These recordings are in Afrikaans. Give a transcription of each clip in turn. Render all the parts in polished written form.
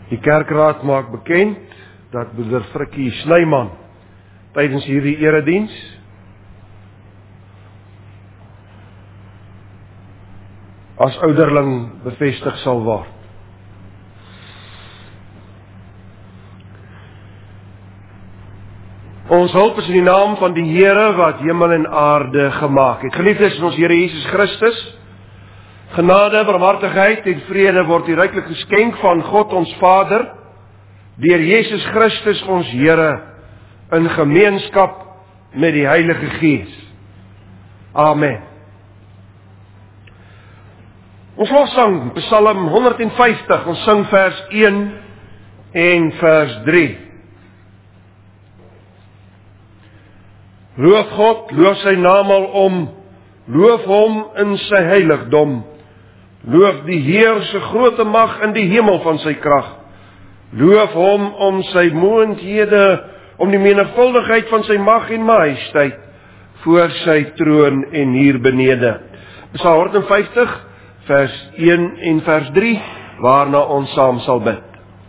Die kerkraad maak bekend dat broeder Frikkie Snyman tydens hierdie erediens as ouderling bevestig sal word. Ons hulp is in die naam van die Here wat hemel en aarde gemaak het. Geliefdes in ons Here Jesus Christus, genade, barmhartigheid en vrede word die ryklik geskenk van God ons Vader, deur Jesus Christus ons Here, in gemeenskap met die Heilige Gees. Amen. Ons lossang, Psalm 150, ons sing vers 1 en vers 3. Loof God, loof sy naam alom, loof hom in sy heiligdom, loof die Heer se groote mag in die hemel van sy krag, loof hom om sy moondhede, om die menigvuldigheid van sy mag en majesteit, voor sy troon en hier benede. Psalm 150, vers 1 en vers 3, waarna ons saam sal bid.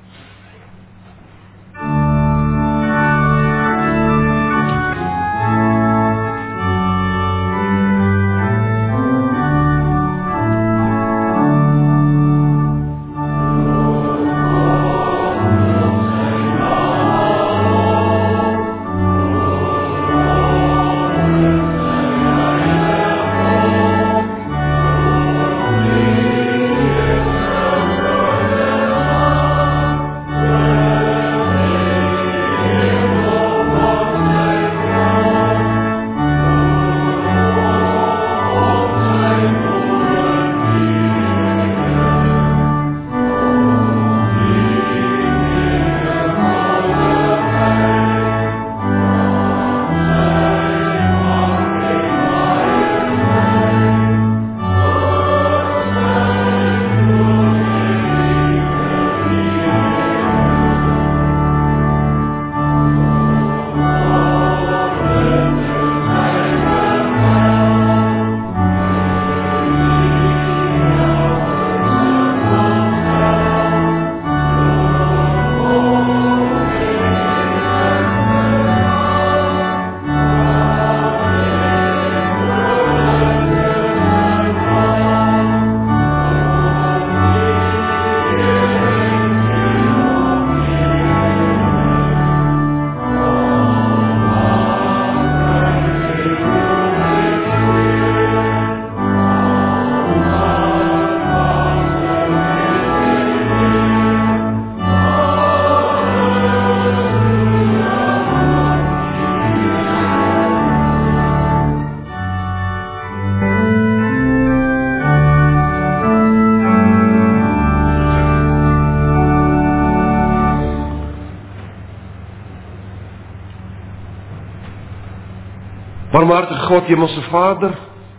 Barmhartige God, Hemelse Vader,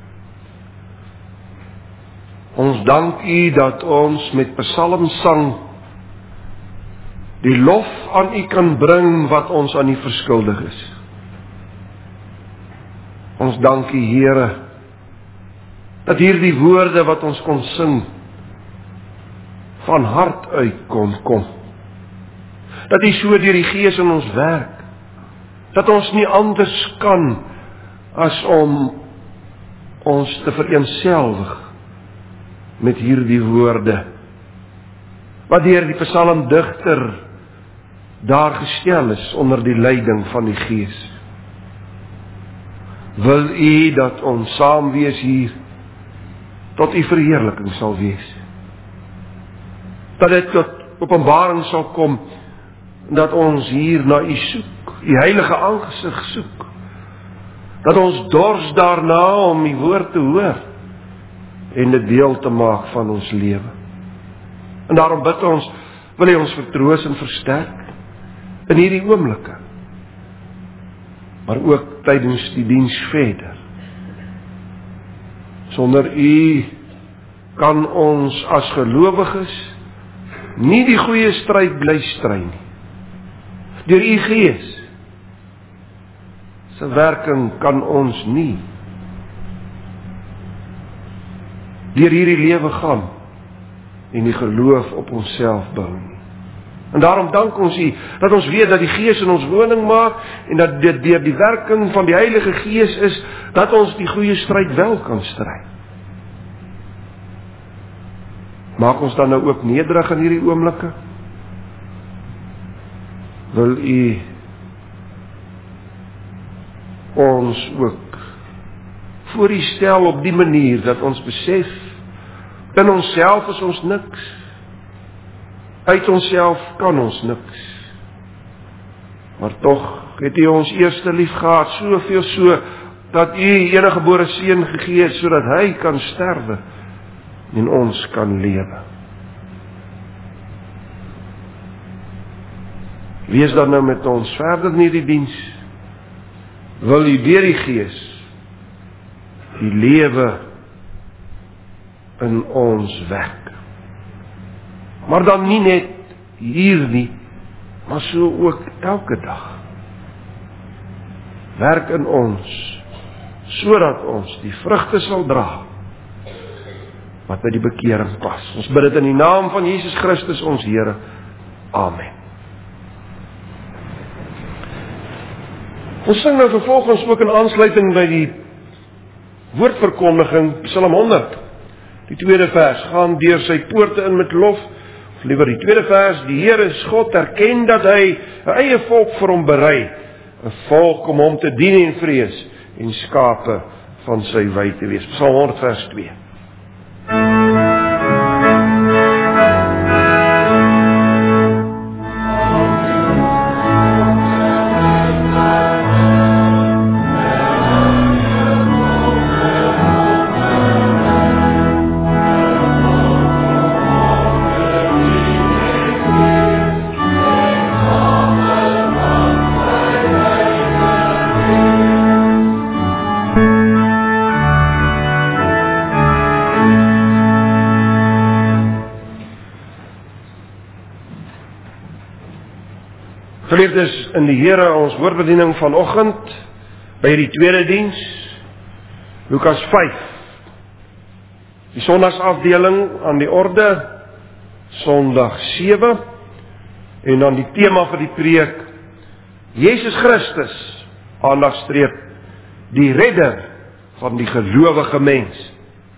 ons dank U dat ons met psalmsang die lof aan U kan bring wat ons aan U verskuldig is. Ons dank U, Here, dat hierdie woorde wat ons kon sing van hart uit kon kom. Dat U so deur die Gees in ons werk, dat ons nie anders kan as om ons te vereenselwig met hierdie woorde, wat deur die psalmdigter daar gestel is onder die leiding van die Gees. Wil U dat ons saam wees hier, tot U verheerliking sal wees. Dat dit tot openbaring sal kom, dat ons hier na U soek, U heilige aangesig soek, dat ons dors daarna om die woord te hoor en dit deel te maak van ons lewe. En daarom bid ons, wil U ons vertroos en versterk in hierdie oomblikke, maar ook tydens die diens verder. Sonder U kan ons as gelowiges nie die goeie stryd bly stry nie. Deur U Gees se werking kan ons nie deur hierdie lewe gaan en die geloof op onsself bou nie. En daarom dank ons U, dat ons weet dat die Gees in ons woning maak, en dat dit deur die werking van die Heilige Gees is, dat ons die goeie stryd wel kan stry. Maak ons dan nou ook nederig in hierdie oomblikke? Wil U ons ook voor U stel op die manier dat ons besef, in onsself is ons niks, uit onsself kan ons niks, maar tog het U ons eerste lief gehad, soveel so, dat U enige gebore seun gegee het, sodat Hy kan sterwe, en ons kan lewe. Wees dan nou met ons verder in hierdie diens, wil U deur die Gees die lewe in ons wek. Maar dan nie net hier nie, maar so ook elke dag. Werk in ons, sodat ons die vrugte sal dra, wat by die bekering pas. Ons bid dit in die naam van Jesus Christus ons Here. Amen. Ons sing nou vervolgens ook in aansluiting by die woordverkondiging, Psalm 100, die tweede vers, gaan deur sy poorte in met lof, of liewer die tweede vers, die Here is God, erken dat Hy 'n eie volk vir hom berei, 'n volk om hom te dien en vrees, en skape van sy wy te wees. Psalm 100 vers 2. Geliefdes in die Here, ons woordbediening vanoggend by die tweede diens, Lukas 5. Die sondagsafdeling aan die orde, Sondag 7, en dan die tema vir die preek, Jesus Christus, aandagstreep, die redder van die gelowige mens.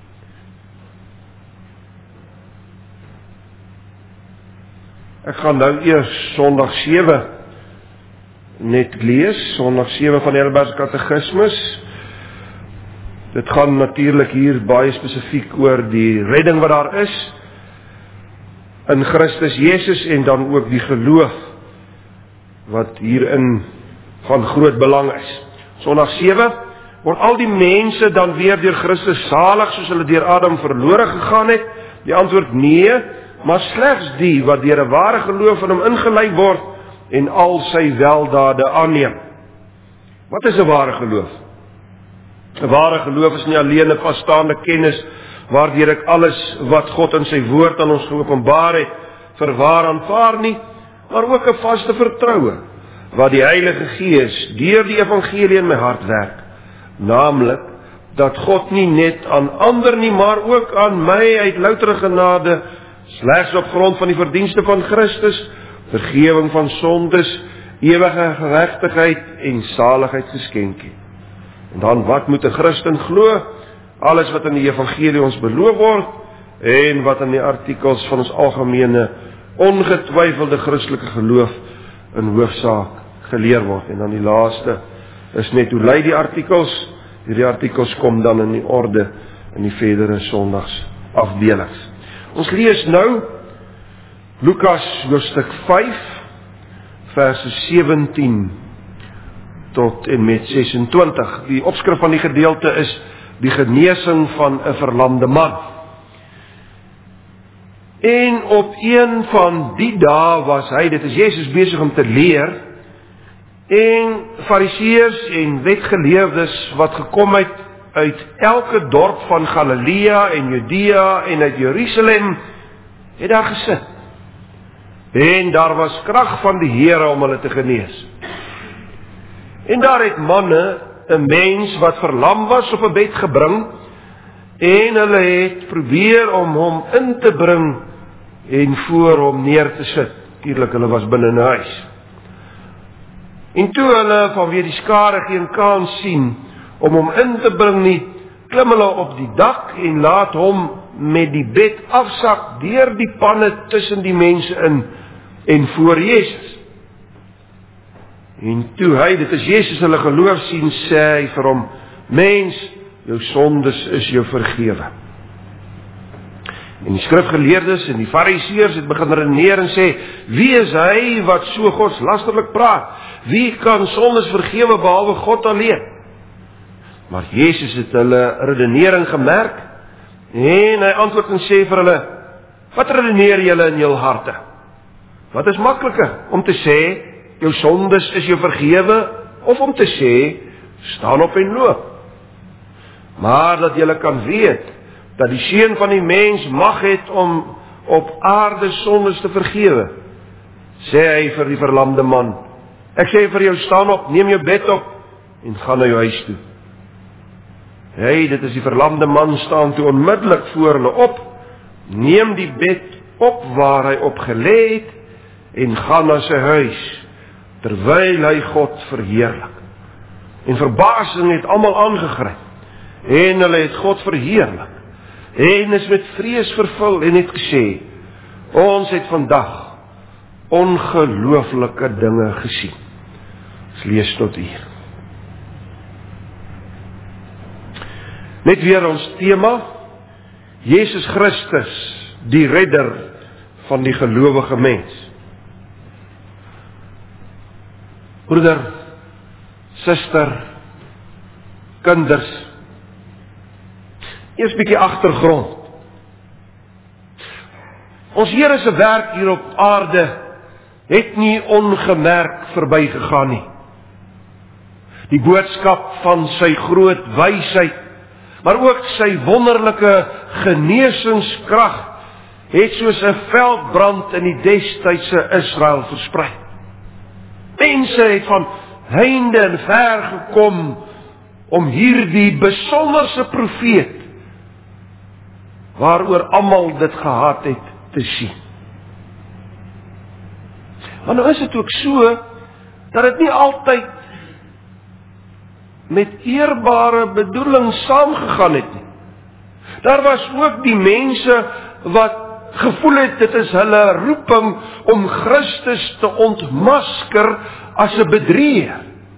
Ek gaan nou eers Sondag 7 net lees, Sondag 7 van die Heidelbergse Katekismus. Dit gaan natuurlik hier baie spesifiek oor die redding wat daar is in Christus Jesus, en dan ook die geloof wat hierin van groot belang is. Sondag 7 word al die mense dan weer deur Christus salig, soos hulle deur Adam verlore gegaan het? Die antwoord nee, maar slegs die wat deur 'n ware geloof in hom ingelei word en al sy weldade aanneem. Wat is 'n ware geloof? 'n Ware geloof is nie alleen 'n vasstaande kennis waardeur ek alles wat God in sy woord aan ons geopenbaar het vir waar aanvaar nie, maar ook 'n vaste vertroue wat die Heilige Gees deur die evangelie in my hart werk, naamlik dat God nie net aan ander nie, maar ook aan my uit loutere genade, slegs op grond van die verdienste van Christus, vergewing van sondes, ewige geregtigheid en saligheid geskenk het. En dan, wat moet 'n Christen glo? Alles wat in die evangelie ons beloof word, en wat in die artikels van ons algemene, ongetwyfelde Christelike geloof in hoofsaak geleer word. En dan die laaste is net hoe lei die artikels. Hierdie artikels kom dan in die orde in die verdere Sondags afdelings. Ons lees nou Lukas hoofstuk 5, verse 17 tot en met 26. Die opskrif van die gedeelte is die genesing van 'n verlamde man. En op een van die dae was hy, dit is Jesus, besig om te leer, en Fariseërs en wetgeleerdes wat gekom het uit elke dorp van Galilea en Judea en uit Jerusalem, het daar gesit. En daar was krag van die Here om hulle te genees. En daar het manne 'n mens wat verlam was op 'n bed gebring, en hulle het probeer om hom in te bring en voor hom neer te sit. Natuurlik, hulle was binne in 'n huis. En toe hulle vanweer die skare geen kans sien om hom in te bring nie, klim hulle op die dak en laat hom met die bed afsak deur die panne tussen die mense in en voor Jesus. En toe hy, dit is Jesus, hulle geloof sien, sê hy vir hom: mens, jou sondes is jou vergewe. En die skrifgeleerdes en die fariseërs het begin redeneer en sê: wie is hy wat so godslasterlik praat? Wie kan sondes vergewe behalwe God alleen? Maar Jesus het hulle redenering gemerk en hy antwoord en sê vir hulle: wat redeneer julle in jul harte? Wat is makliker, om te sê jou sondes is jou vergewe, of om te sê staan op en loop? Maar dat julle kan weet dat die Seun van die mens mag het om op aarde sondes te vergewe, sê hy vir die verlamde man: ek sê vir jou, staan op, neem jou bed op en gaan na jou huis toe. Hey, dit is die verlamde man, staan toe onmiddellik voor hulle op, neem die bed op waar hy op gelê het en gaan na sy huis, terwyl hy God verheerlik. En verbasing het almal aangegryp en hulle het God verheerlik en is met vrees vervul en het gesê: ons het vandag ongelooflike dinge gesien. Ons lees tot hier. Net weer ons tema: Jesus Christus, die redder van die gelowige mens. Broeder, suster, kinders, eers bietjie agtergrond. Ons Here se werk hier op aarde het nie ongemerk verbygegaan nie. Die boodskap van sy groot wysheid, maar ook sy wonderlike genesingskrag het soos 'n veldbrand in die destydse Israel versprei. Mense het van heinde en ver gekom om hierdie besonderse profeet, waaroor almal dit gehad het, te sien. Maar nou is dit ook so, dat dit nie altyd met eerbare bedoeling saamgegaan het nie. Daar was ook die mense wat gevoel het, dit is hulle roeping om Christus te ontmasker as 'n bedrieger.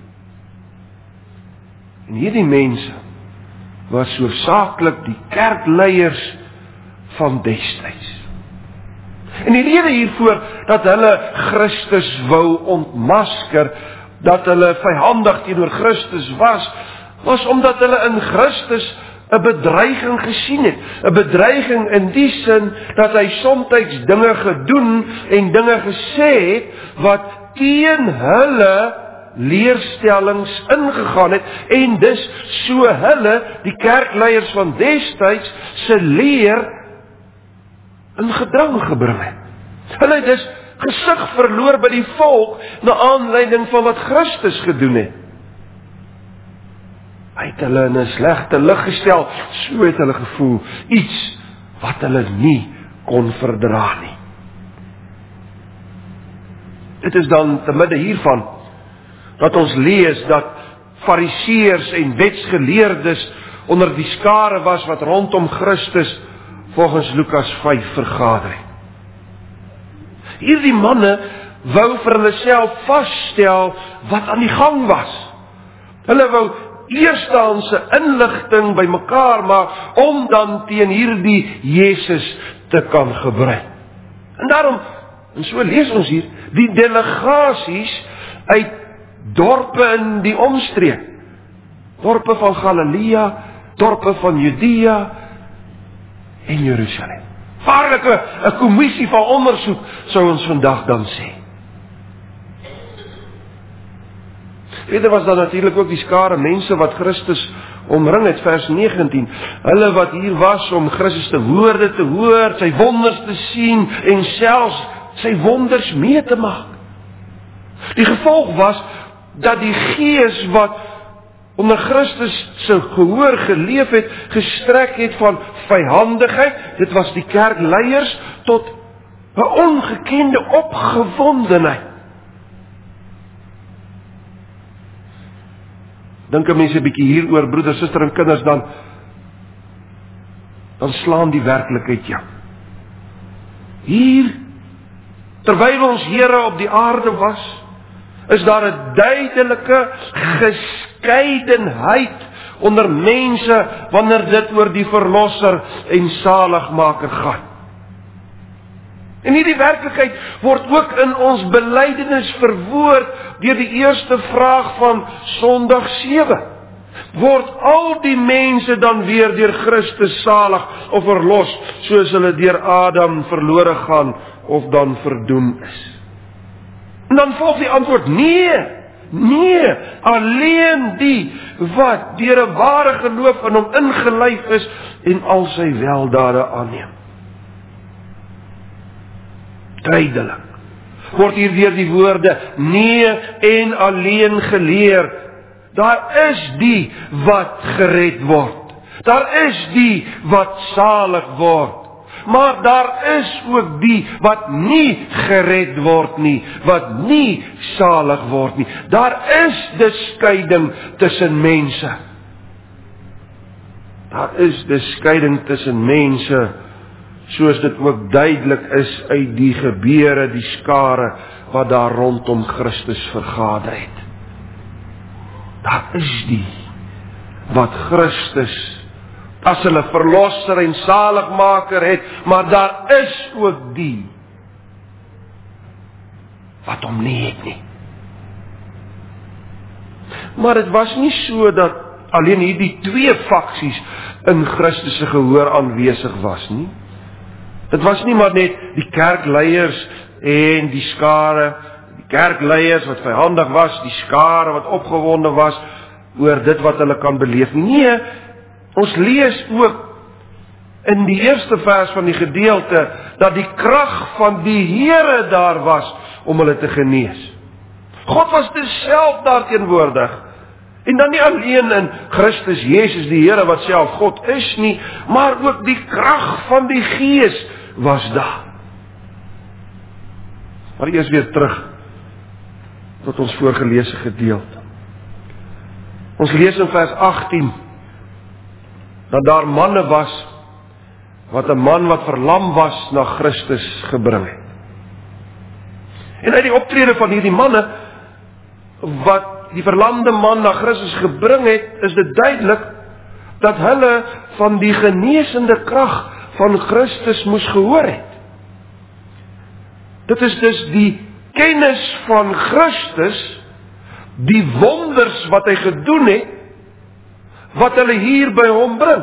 En hierdie mense was hoofsaaklik die kerkleiers van destyds. En die rede hiervoor dat hulle Christus wou ontmasker, dat hulle vyhandig teenoor Christus was omdat hulle in Christus 'n bedreiging gesien het. 'n Bedreiging in die sin dat hy soms dinge gedoen en dinge gesê het wat teen hulle leerstellings ingegaan het en dus so hulle, die kerkleiers van destyds, se leer in gedrang gebring het. Hulle het dus gesig verloor by die volk na aanleiding van wat Christus gedoen het. Hy het hulle in 'n slegte lig gestel, so het hulle gevoel, iets wat hulle nie kon verdra nie. Dit is dan te midde hiervan dat ons lees dat fariseërs en wetsgeleerdes onder die skare was wat rondom Christus volgens Lukas 5 vergader het. Hierdie manne wou vir hulle self vasstel wat aan die gang was. Hulle wou eerstehandse inligting bymekaar maak om dan teen hierdie Jesus te kan gebruik. En daarom, en so lees ons hier, die delegasies uit dorpe in die omstreek, dorpe van Galilea, dorpe van Judea en Jerusalem. Waarlik 'n kommissie van ondersoek, sou ons vandag dan sê. Verder was daar natuurlik ook die skare mense wat Christus omring het, vers 19. Hulle wat hier was om Christus te hoor, sy wonders te sien en selfs sy wonders mee te maak. Die gevolg was dat die gees wat onder Christus se gehoor geleef het, gestrek het van vyhandigheid, dit was die kerkleiers, tot 'n ongekende opgewondenheid. Dink 'n mens 'n bietjie hieroor, broeder, suster en kinders, dan slaan die werklikheid jou. Hier, terwyl ons Here op die aarde was, is daar 'n duidelike geskeidenheid onder mense wanneer dit oor die verlosser en saligmaker gaan. En hierdie werklikheid word ook in ons belydenis verwoord deur die eerste vraag van Sondag 7. Word al die mense dan weer deur Christus salig of verlos, soos hulle deur Adam verlore gaan of dan verdoem is? En dan volg die antwoord: nee, alleen die wat deur 'n ware geloof in hom ingelyf is en al sy weldade aanneem. Duidelik word hier weer die woorde nee en alleen geleer. Daar is die wat gered word. Daar is die wat salig word. Maar daar is ook die wat nie gered word nie, wat nie salig word nie. Daar is die skeiding tussen mense. Daar is die skeiding tussen mense, soos dit ook duidelik is uit die gebeure, die skare wat daar rondom Christus vergader het. Daar is die wat Christus as hulle verlosser en saligmaker het, maar daar is ook die wat hom nie het nie. Maar dit was nie so dat alleen hierdie twee faksies in Christus se gehoor aanwesig was nie. Dit was nie maar net die kerkleiers en die skare, die kerkleiers wat vyandig was, die skare wat opgewonde was oor dit wat hulle kan beleef nie. Nee, ons lees ook in die eerste vers van die gedeelte dat die krag van die Here daar was om hulle te genees. God was dus self daar teenwoordig. En dan nie alleen in Christus Jesus die Here wat self God is nie, maar ook die krag van die Gees was daar. Maar eers weer terug tot ons voorgelese gedeelte. Ons lees in vers 18 dat daar manne was wat 'n man wat verlam was na Christus gebring het. En uit die optrede van hierdie manne wat die verlamde man na Christus gebring het, is dit duidelik dat hulle van die genesende krag van Christus moes gehoor het. Dit is dus die kennis van Christus, die wonders wat hy gedoen het, wat hulle hier by hom bring.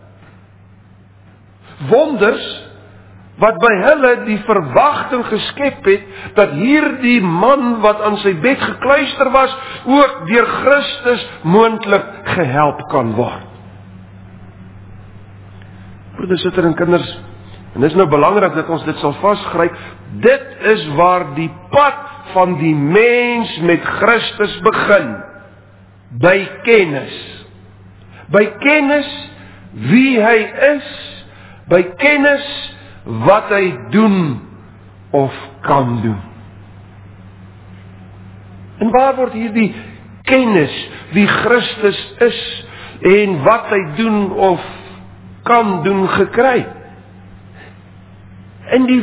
Wonders wat by hulle die verwagting geskep het, dat hierdie man wat aan sy bed gekluister was, ook deur Christus moontlik gehelp kan word. Broeders, susters en kinders, en dit is nou belangrik dat ons dit sal vasgryp, dit is waar die pad van die mens met Christus begin, by kennis. By kennis wie hy is, by kennis wat hy doen of kan doen. En waar word hierdie kennis wie Christus is en wat hy doen of kan doen gekry? In die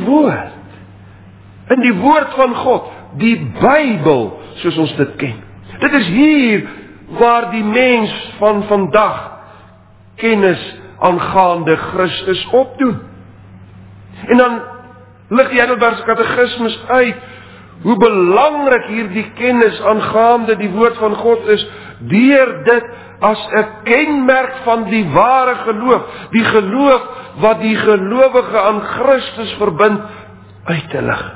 woord van God, die Bybel soos ons dit ken. Dit is hier waar die mens van vandag kennis aangaande Christus opdoen. En dan lig die Heidelbergse Katekismus uit hoe belangrik hierdie kennis aangaande die woord van God is, deur dit as 'n kenmerk van die ware geloof, die geloof wat die gelowige aan Christus verbind, uit te lig.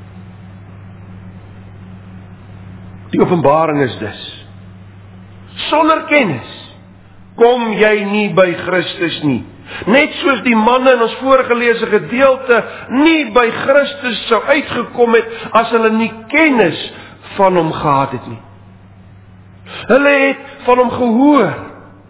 Die openbaring is dus: sonder kennis kom jy nie by Christus nie. Net soos die manne in ons voorgelese gedeelte nie by Christus sou uitgekom het as hulle nie kennis van hom gehad het nie. Hulle het van hom gehoor.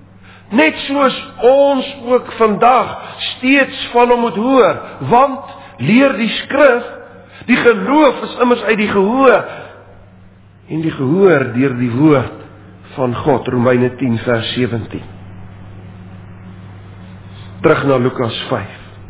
Net soos ons ook vandag steeds van hom moet hoor, want leer die skrif, die geloof is immers uit die gehoor, en die gehoor deur die woord van God, Romeine 10 vers 17. Terug na Lukas 5.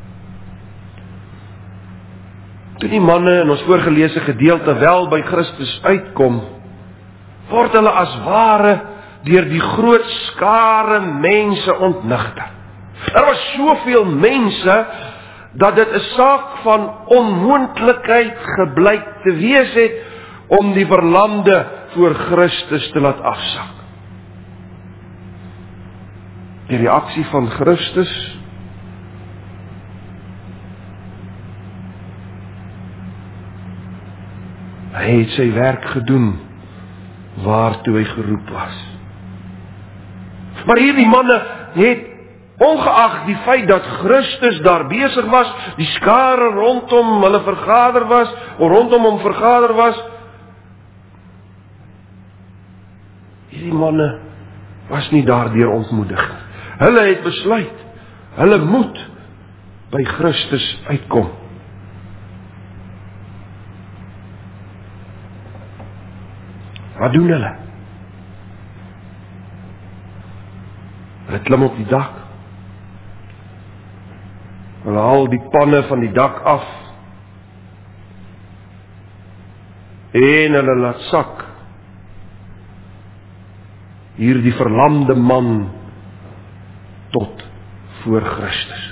Toe die manne in ons voorgelese gedeelte wel by Christus uitkom, word hulle as ware deur die groot skare mense ontnigter. Daar was soveel mense, dat dit 'n saak van onmoontlikheid geblyk te wees het, om die verlamde voor Christus te laat afsak. Die reaksie van Christus, hy het sy werk gedoen, waartoe hy geroep was. Maar hierdie manne het, ongeag die feit dat Christus daar besig was, die skare rondom hulle vergader was, rondom hom vergader was, hierdie manne was nie daardeur ontmoedig. Hulle het besluit, hulle moet by Christus uitkom. Wat doen hulle? Hulle klim op die dak. Hulle haal die panne van die dak af. En hulle laat sak hierdie verlamde man tot voor Christus.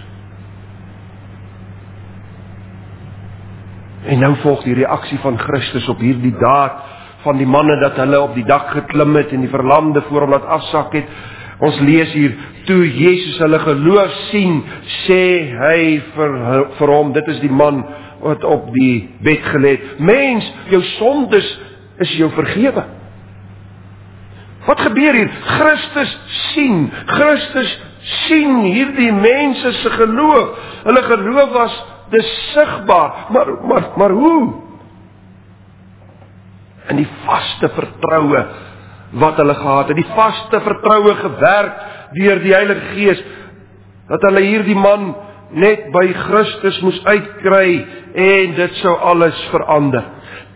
En nou volg die reaksie van Christus op hierdie daad van die manne, dat hulle op die dak geklim het en die verlamde voor hom laat afsak het. Ons lees hier, toe Jesus hulle geloof sien, sê hy vir hom, dit is die man wat op die bed gelê het, mens, jou sondes is jou vergewe. Wat gebeur hier? Christus sien hierdie mense se geloof. Hulle geloof was dis sigbaar, maar hoe? In die vaste vertroue wat hulle gehad het, die vaste vertroue gewerk deur die Heilige Gees, dat hulle hierdie man net by Christus moes uitkry en dit sou alles verander.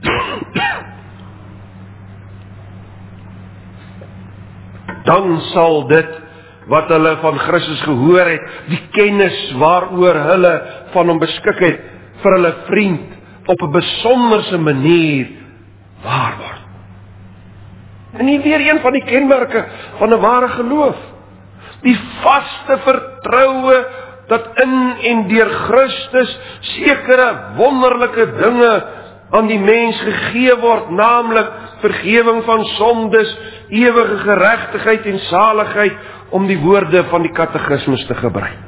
Dan sal dit wat hulle van Christus gehoor het, die kennis waaroor hulle van hom beskik het, vir hulle vriend op 'n besonderse manier waar word. En hier weer een van die kenmerke van 'n ware geloof. Die vaste vertroue dat in en deur Christus sekere wonderlike dinge aan die mens gegee word, naamlik vergewing van sondes, ewige geregtigheid en saligheid, om die woorde van die katekismus te gebruik.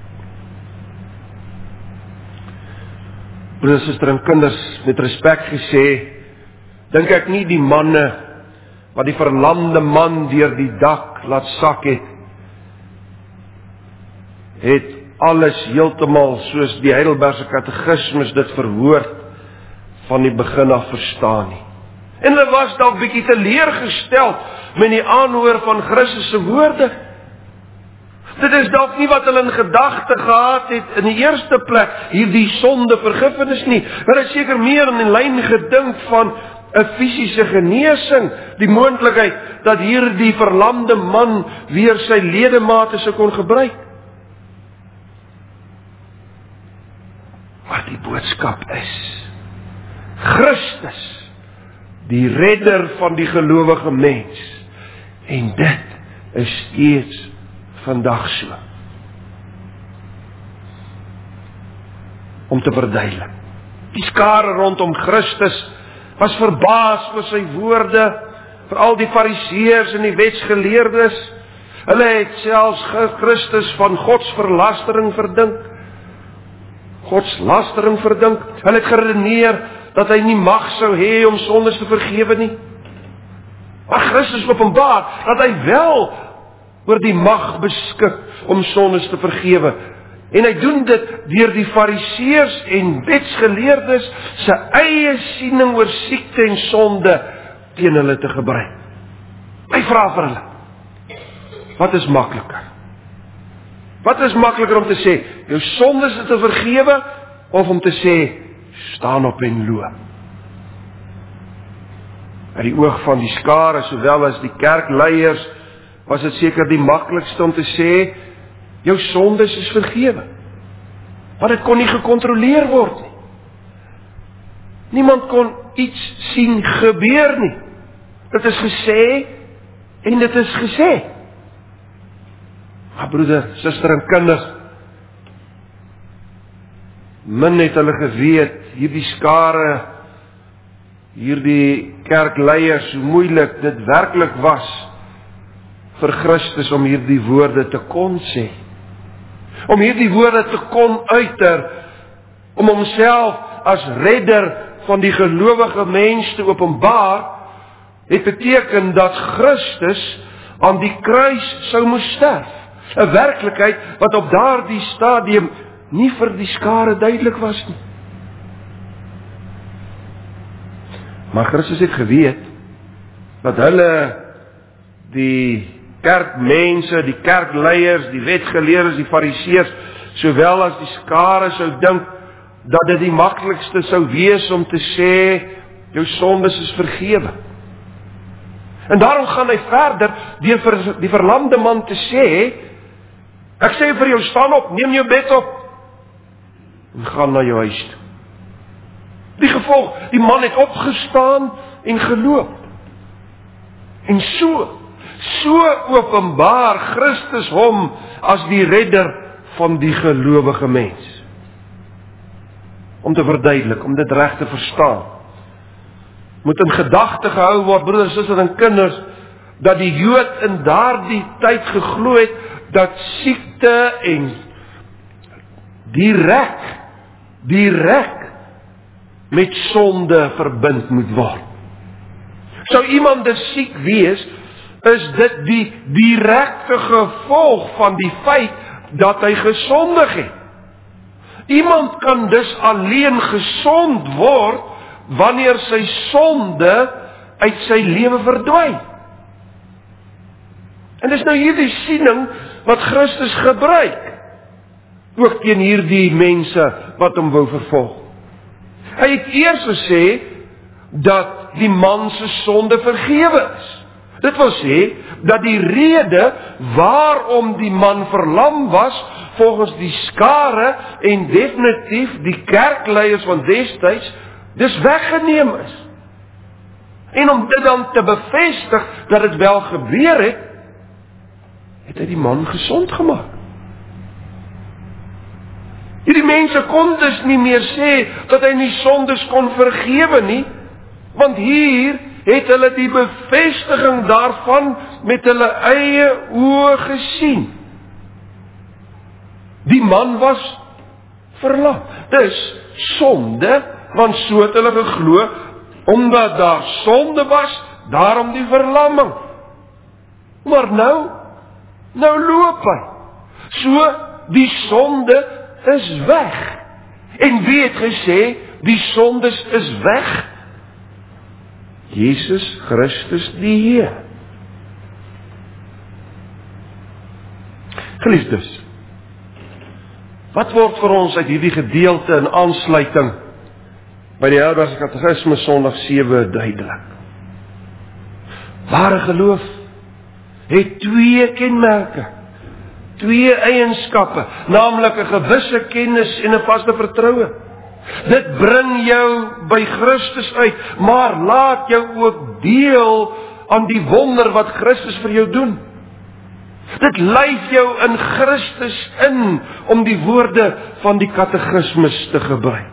Broers, susters en kinders, met respek gesê, dink ek nie die manne wat die verlamde man deur die dak laat sak het alles heeltemal soos die Heidelbergse katekismus dit verwoord van die begin af verstaan nie. En hulle was dalk bietjie teleurgesteld met die aanhoor van Christus se woorde. Dit is dalk nie wat hulle in gedagte gehad het in die eerste plek, hierdie sonde vergifnis nie. Hulle het seker meer in die lyn gedink van 'n fisiese genesing, die moontlikheid dat hierdie verlamde man weer sy ledemate sou kon gebruik. Maar die boodskap is, Christus, die redder van die gelowige mens, en dit is steeds vandag so. Om te verduidelik, die skare rondom Christus was verbaas oor sy woorde, veral die fariseërs en die wetsgeleerdes. Hulle het selfs Christus van godslastering verdink. Hulle het geredeneer dat hy nie mag sou hê om sondes te vergewe nie. Maar Christus openbaar dat hy wel oor die mag beskik om sondes te vergewe. En hy doen dit deur die fariseërs en wetsgeleerdes se eie siening oor siekte en sonde teen hulle te gebruik. Hy vra vir hulle, wat is makliker? Wat is makliker om te sê, jou sondes is te vergewe, of om te sê, staan op en loop. Uit die oog van die skare, sowel as die kerkleiers, was dit seker die maklikste om te sê, jou sondes is vergewe. Want dit kon nie gekontroleer word nie. Niemand kon iets sien gebeur nie. Dit is gesê, en dit is gesê. Maar broeder, suster en kinders, min het hulle geweet, hierdie skare, hierdie kerkleiers, hoe moeilik dit werklik was vir Christus om hierdie woorde te kon sê. Om hierdie woorde te kon uiter, om homself as redder van die gelowige mens te openbaar, het beteken dat Christus aan die kruis sou moes sterf. 'n werklikheid wat op daardie stadium nie vir die skare duidelik was nie. Maar Christus het geweet dat hulle, die kerkmense, die kerkleiers, die wetgeleerdes, die fariseërs, sowel as die skare sou dink dat dit die maklikste sou wees om te sê, jou sondes is vergewe. En daarom gaan hy verder deur vir die verlamde man te sê, ek sê vir jou, staan op, neem jou bed op en gaan na jou huis toe. Die gevolg, die man het opgestaan en geloop. En so openbaar Christus hom as die redder van die gelowige mens. Om te verduidelik, om dit reg te verstaan, moet in gedagte gehou word, broeders, susters en kinders, dat die Jood in daardie tyd geglo het, dat siekte en direk met sonde verbind moet word. Sou iemand siek wees, is dit die direkte gevolg van die feit dat hy gesondig het. Iemand kan dus alleen gesond word wanneer sy sonde uit sy lewe verdwyn. En dis nou hierdie siening wat Christus gebruik, ook teen hierdie mense wat hom wou vervolg. Hy het eers gesê dat die man se sonde vergewe is. Dit wil sê dat die rede waarom die man verlam was, volgens die skare en definitief die kerkleiers van destyds, dis weggeneem is. En om dit dan te bevestig dat dit wel gebeur het, het hy die man gesond gemaak. Hierdie mense kon dus nie meer sê dat hy nie sondes kon vergewe nie, want hier het hulle die bevestiging daarvan met hulle eie oë gesien. Die man was verlam. Dis sonde, want so het hulle geglo, omdat daar sonde was, daarom die verlamming. Maar nou loop hy. So, die sonde is weg. En wie het gesê, die sondes is weg? Jesus Christus die Heer. Geliefdes, wat word vir ons uit hierdie gedeelte in aansluiting by die Heidelbergse Katekisme Sondag 7 duidelik? Ware geloof het twee kenmerke, twee eienskappe, naamlik 'n gewisse kennis en 'n vaste vertroue. Dit bring jou by Christus uit, maar laat jou ook deel aan die wonder wat Christus vir jou doen. Dit lei jou in Christus in, om die woorde van die katekismes te gebruik.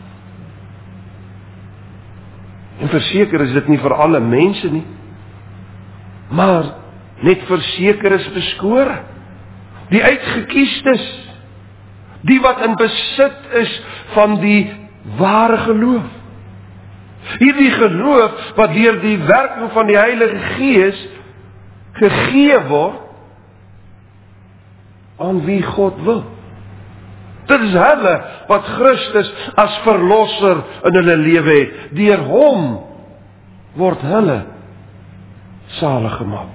En verseker is dit nie vir alle mense nie, maar net verseker is beskore, die uitgekiestes, die wat in besit is van die ware geloof. Hierdie geloof wat deur die werking van die Heilige Gees gegee word aan wie God wil. Dit is hulle wat Christus as verlosser in hulle lewe het. Deur hom word hulle salig gemaak.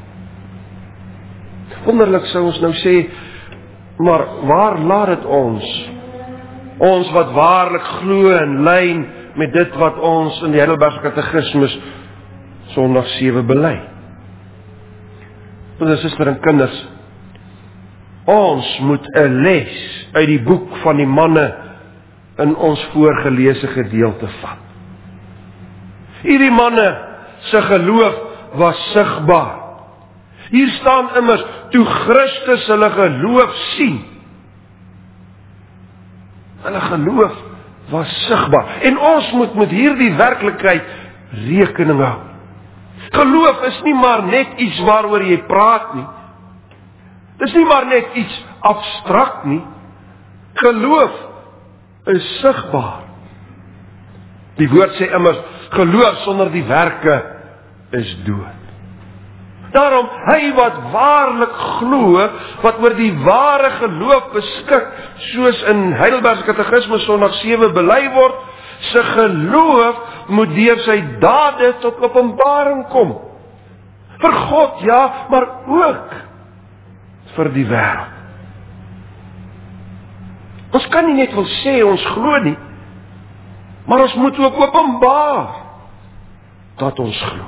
Wonderlik sou ons nou sê, maar waar laat dit ons Ons wat waarlik glo in lyn met dit wat ons in die Heidelbergse Katekismus Sondag 7 bely. Broers en susters en kinders, ons moet 'n les uit die boek van die manne in ons voorgelese gedeelte vat. Hierdie manne se geloof was sigbaar. Hier staan immers, toe Christus hulle geloof sien. Hulle geloof was sigbaar. En ons moet met hierdie werklikheid rekening hou. Geloof is nie maar net iets waaroor jy praat nie. Dis nie maar net iets abstrakt nie. Geloof is sigbaar. Die woord sê immers, geloof sonder die werke is dood. Daarom, hy wat waarlik glo, wat oor die ware geloof beskik, soos in Heidelbergse Katekismus Sondag 7 bely word, sy geloof moet deur sy dade tot openbaring kom. Vir God, ja, maar ook vir die wêreld. Ons kan nie net wil sê ons glo nie, maar ons moet ook openbaar dat ons glo.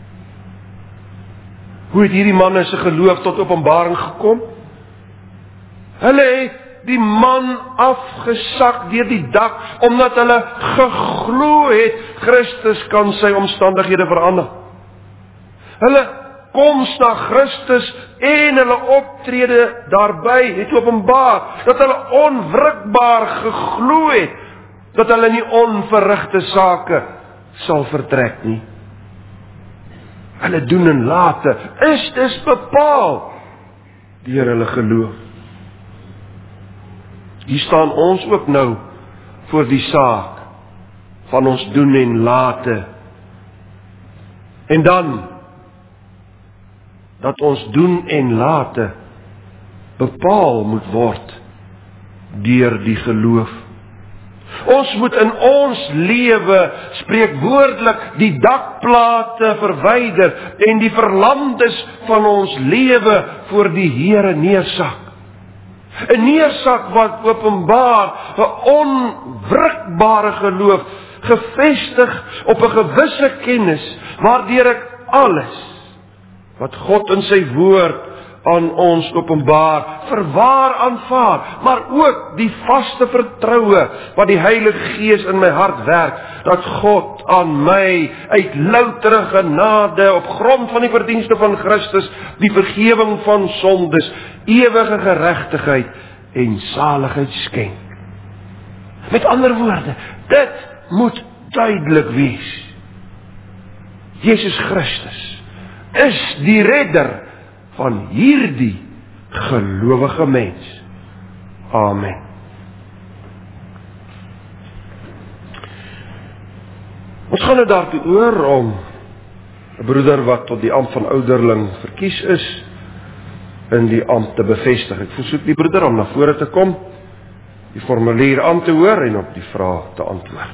Hoe het hierdie manne se geloof tot openbaring gekom? Hulle het die man afgesak deur die dak, omdat hulle geglo het, Christus kan sy omstandighede verander. Hulle koms na Christus en hulle optrede daarby het openbaar, dat hulle onwrikbaar geglo het, dat hulle nie onverrigte sake sal vertrek nie. Hulle doen en late is dus bepaal deur hulle geloof. Hier staan ons ook nou voor die saak van ons doen en late. En dan dat ons doen en late bepaal moet word deur die geloof. Ons moet in ons lewe spreekwoordelik die dakplate verwyder en die verlamdes van ons lewe voor die Here neersak. 'n neersak wat openbaar 'n onwrikbare geloof, gefestig op 'n gewisse kennis, waardeur ek alles wat God in sy woord aan ons openbaar, verwaar aanvaar, maar ook die vaste vertroue wat die Heilige Gees in my hart werk, dat God aan my uit loutere genade op grond van die verdienste van Christus die vergewing van sondes, ewige geregtigheid en saligheid skenk. Met ander woorde, dit moet duidelik wees. Jesus Christus is die redder van hierdie gelowige mens. Amen. Ons gaan nou daartoe oor om 'n broeder wat tot die ampt van ouderling verkies is, in die ampt te bevestig. Ek versoek die broeder om na vore te kom, die formulier aan te hoor en op die vraag te antwoord.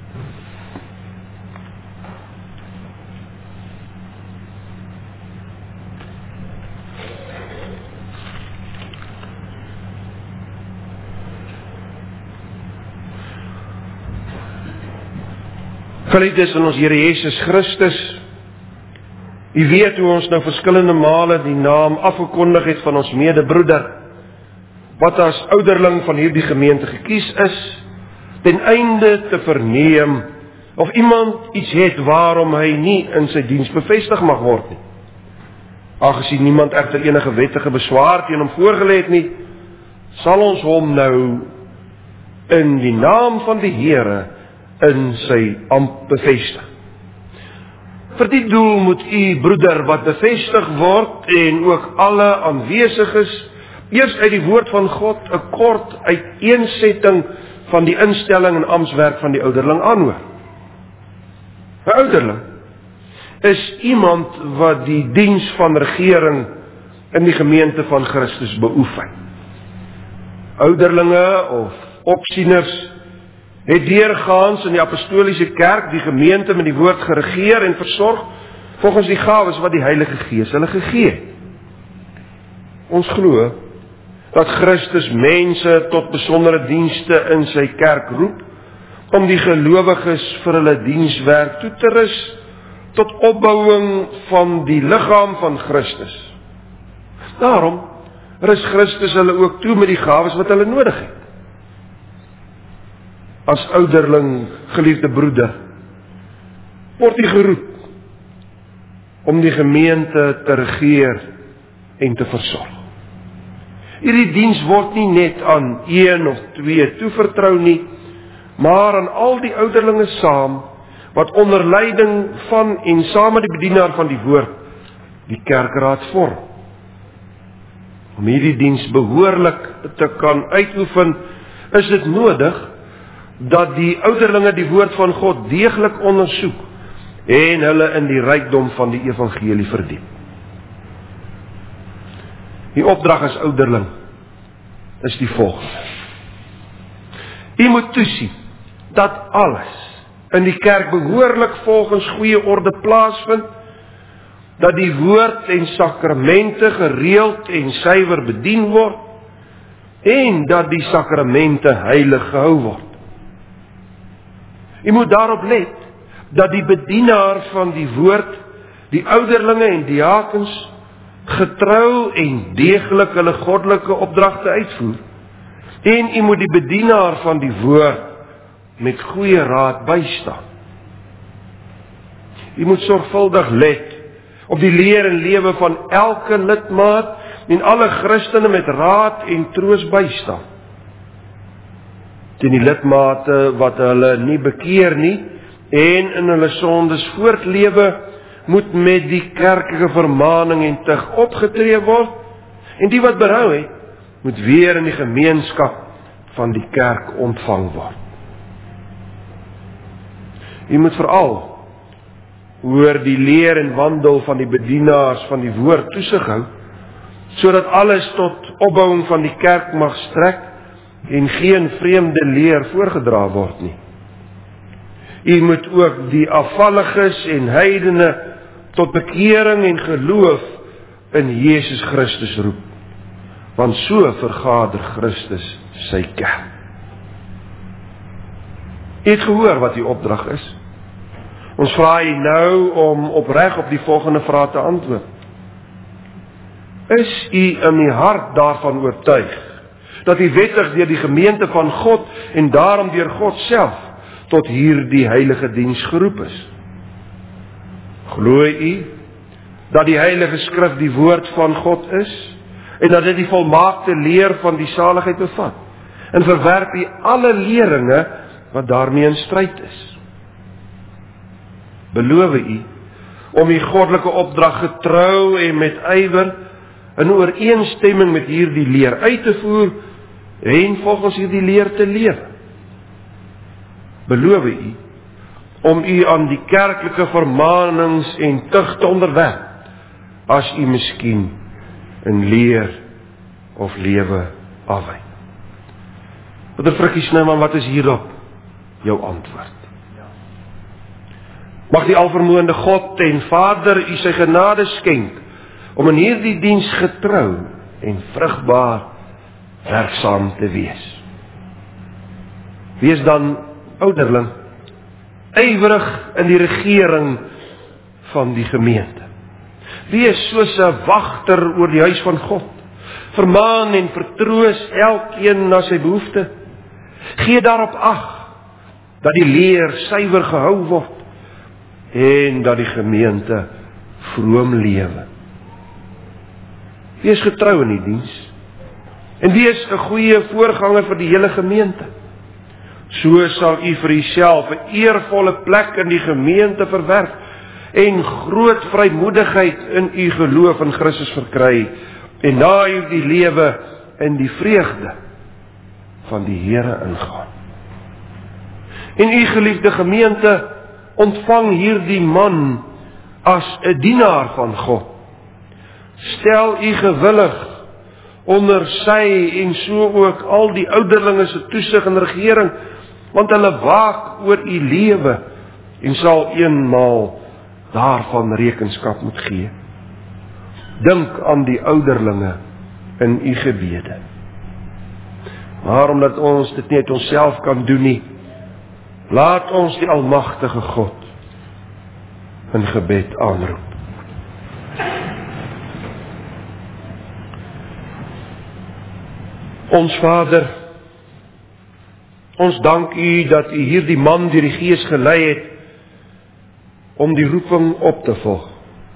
Geliefdes in ons Here Jesus Christus, u weet hoe ons nou verskillende male die naam afgekondig het van ons medebroeder, wat as ouderling van hierdie gemeente gekies is, ten einde te verneem of iemand iets het waarom hy nie in sy diens bevestig mag word nie. Aangesien niemand egter enige wettige beswaar teen hom voorgelê het nie, sal ons hom nou in die naam van die Here in sy ampt bevestig. Vir die doel moet u broeder wat bevestig word en ook alle aanwesiges eers uit die woord van God 'n kort uiteensetting van die instelling en amptswerk van die ouderling aanhoor. 'n Ouderling is iemand wat die diens van regering in die gemeente van Christus beoefen. Ouderlinge of opsieners het deurgaans in die apostoliese kerk die gemeente met die woord geregeer en versorg volgens die gawes wat die Heilige Gees hulle gegee het. Ons glo dat Christus mense tot besondere dienste in sy kerk roep, om die gelowiges vir hulle dienswerk toe te rus, tot opbouing van die liggaam van Christus. Daarom rus Christus hulle ook toe met die gawes wat hulle nodig het. As ouderling, geliefde broeder, word u geroep om die gemeente te regeer en te versorg. Hierdie diens word nie net aan 1 of 2 toevertrou nie, maar aan al die ouderlinge saam, wat onder leiding van en saam met die bedienaar van die woord, die kerkraad vorm. Om hierdie diens behoorlik te kan uitoefen, is dit nodig dat die ouderlinge die woord van God deeglik ondersoek en hulle in die rykdom van die evangelie verdiep. Die opdrag as ouderling is die volgende. U moet toesien dat alles in die kerk behoorlik volgens goeie orde plaasvind, dat die woord en sakramente gereeld en suiwer bedien word, en dat die sakramente heilig gehou word. U moet daarop let, dat die bedienaar van die woord, die ouderlinge en diakens, getrou en deeglik hulle goddelike opdragte uitvoer, en u moet die bedienaar van die woord met goeie raad bystaan. U moet sorgvuldig let op die leer en lewe van elke lidmaat en alle Christene met raad en troos bystaan. Teen die lidmate wat hulle nie bekeer nie en in hulle sondes voortlewe, moet met die kerklike vermaning en tug opgetree word, en die wat berou het, moet weer in die gemeenskap van die kerk ontvang word. U moet veral oor die leer en wandel van die bedienaars van die woord toesig hou, sodat alles tot opbouing van die kerk mag strek en geen vreemde leer voorgedra word nie. U moet ook die afvalliges en heidene tot bekering en geloof in Jesus Christus roep, want so vergader Christus sy kerk. U het gehoor wat die opdrag is. Ons vra u nou om opreg op die volgende vraag te antwoord. Is u in die hart daarvan oortuig, dat u wettig deur die gemeente van God en daarom deur God self tot hierdie heilige diens geroep is? Glo u dat die heilige skrif die woord van God is en dat dit die volmaakte leer van die saligheid bevat, en verwerp u alle leringe wat daarmee in stryd is? Beloof u om die goddelike opdrag getrou en met ywer in ooreenstemming met hierdie leer uit te voer en volgens hierdie leer te lewe? Beloof u om u aan die kerklike vermaanings en tug te onderwerp, as u miskien in leer of lewe afwyk? Broeder Frikkie Snyman, wat is hierop jou antwoord? Mag die alvermoënde God en Vader u sy genade skenk, om in hierdie diens getrou en vrugbaar werksaam te wees. Wees dan ouderling, ywerig in die regering van die gemeente. Wees soos 'n wagter oor die huis van God. Vermaan en vertroos elkeen na sy behoefte. Gee daarop ag dat die leer suiwer gehou word en dat die gemeente vroom lewe. Wees getrou in die diens en wees 'n goeie voorganger vir die hele gemeente. So sal u vir uself 'n eervolle plek in die gemeente verwerf en groot vrymoedigheid in u geloof in Christus verkry en na u die lewe in die vreugde van die Here ingaan. En u geliefde gemeente, ontvang hierdie man as 'n dienaar van God. Stel u gewillig onder sy en so ook al die ouderlinge se toesig en regering, want hulle waak oor u lewe en sal eenmaal daarvan rekenskap moet gee. Dink aan die ouderlinge in u gebede. Maar omdat ons dit nie uit onsself kan doen nie, laat ons die almagtige God in gebed aanroep. Ons Vader, ons dank U dat U hierdie man deur die Gees gelei het om die roeping op te volg.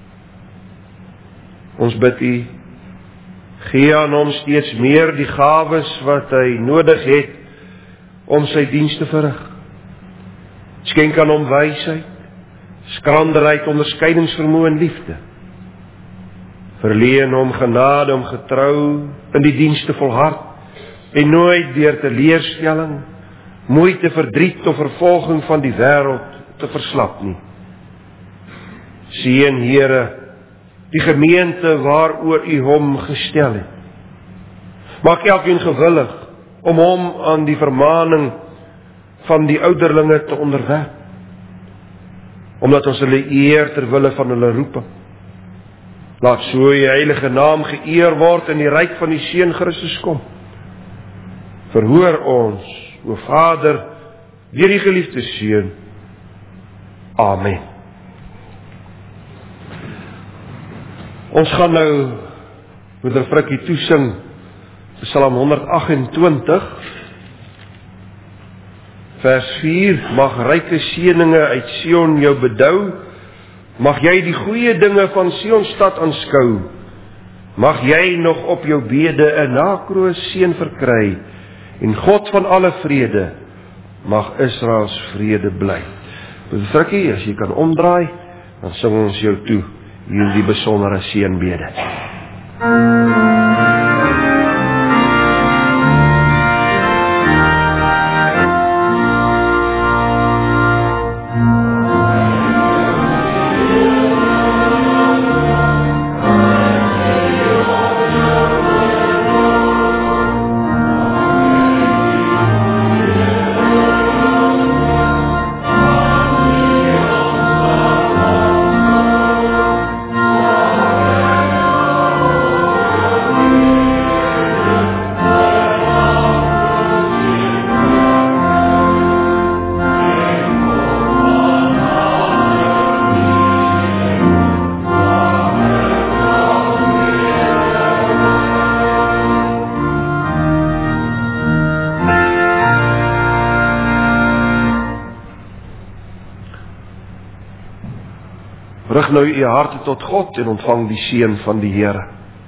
Ons bid U, gee aan hom steeds meer die gawes wat hy nodig het om sy diens te verrig. Skenk aan hom wysheid, skranderheid, onderskeidingsvermoë en liefde. Verleen hom genade om getrou in die diens te volhard en nooit deur teleurstelling, moeite, verdriet of vervolging van die wêreld te verslap nie. Seën, Here, die gemeente waaroor U hom gestel het. Maak elkeen gewillig om hom aan die vermaning van die ouderlinge te onderwerp, omdat ons hulle eer ter wille van hulle roeping. Laat so U heilige naam geëer word in die ryk van die Seun Christus kom. Verhoor ons, o Vader, deur die geliefde Seun. Amen. Ons gaan nou met 'n frikkie toesing Psalm 128 vers 4. Mag ryke seëninge uit Sion jou bedou. Mag jy die goeie dinge van Sion stad aanskou. Mag jy nog op jou bede 'n nakroos seën verkry. En God van alle vrede, mag Israels vrede bly. Frikkie, as jy kan omdraai, dan sing ons jou toe hierdie besondere seënbede. Rig nou u harte tot God en ontvang die seën van die Here.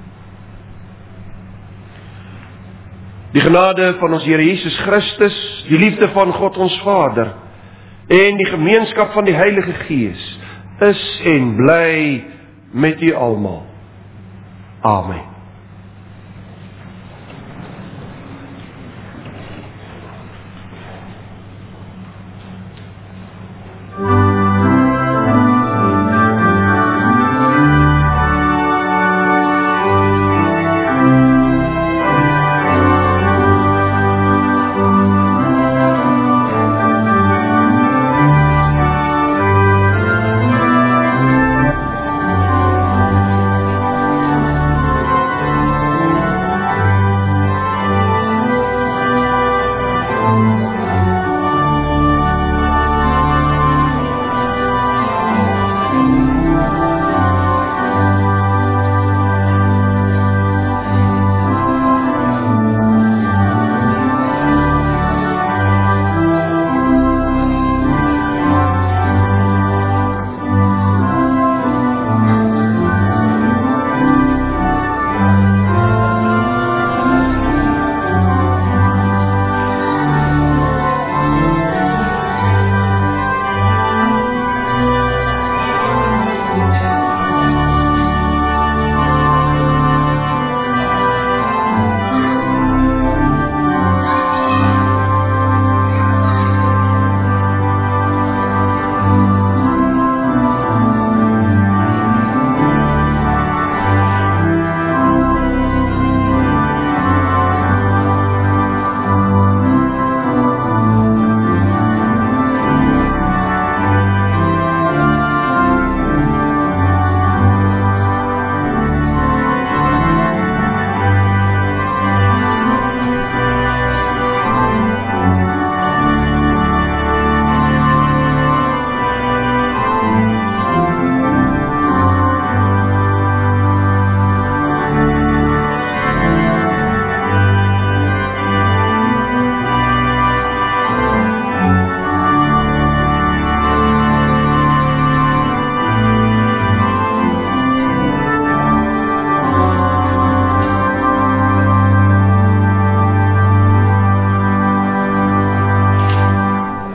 Die genade van ons Here Jesus Christus, die liefde van God ons Vader en die gemeenskap van die Heilige Gees is en bly met u almal. Amen.